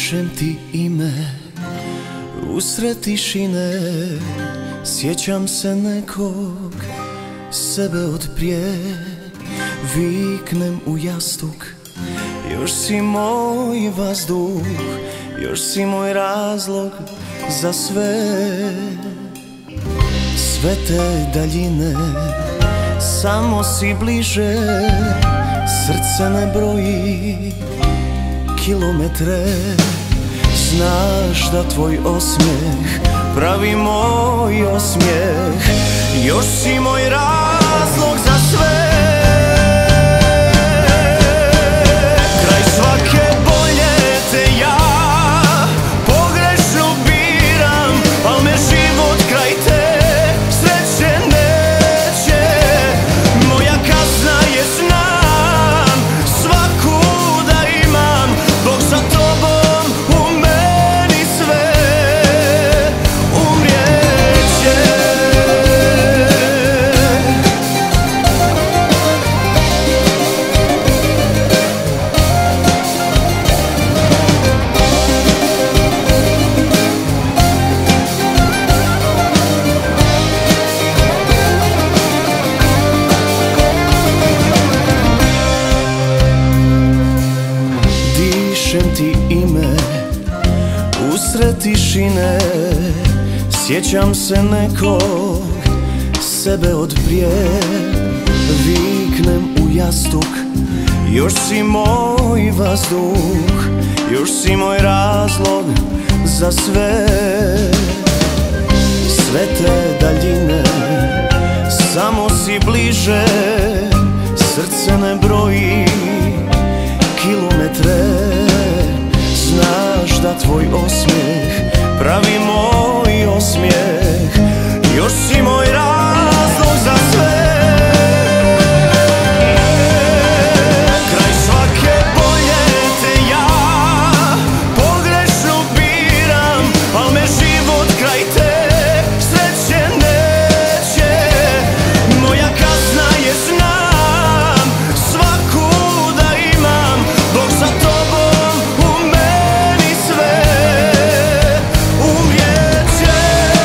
Pišem ti ime usred tišine, sjećam se nekog sebe od prije. Viknem u jastuk, još si moj vazduh, još si moj razlog za sve. Sve te daljine, samo si bliže, srce ne broji kilometre. Znaš da tvoj osmijeh pravi moj osmijeh, još si moj razlog za sve. Kraj svake bolje te ja pogrešno biram, al me život kraj te sreće neće. Moja kazna je znam, svaku da imam, Bog za tobom u meni sve umrijeće. Pišem ti ime usred tišine, sjećam se nekog sebe od prije. Viknem u jastuk, još si moj vazduh, još si moj razlog za sve. Sve te daljine, samo si bliže, srce ne broji kilometre. Znaš da tvoj osmijeh pravi moj osmijeh, još si moj razlog za sve. Kraj svake bolje te ja pogrešno biram, al me život kraj te sreće neće. Moja kazna je znam, svaku da imam, Bog za tobom u meni sve umrijeće.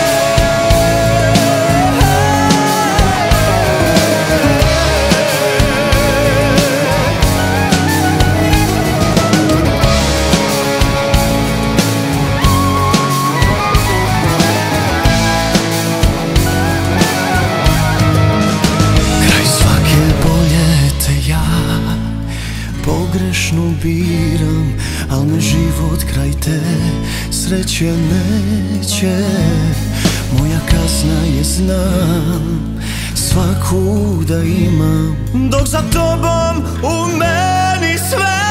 Kraj svake bolje te ja pogrešno biram, al me život kraj te sreće neće. Moja kazna je znam, svaku da imam, dok za tobom u meni sve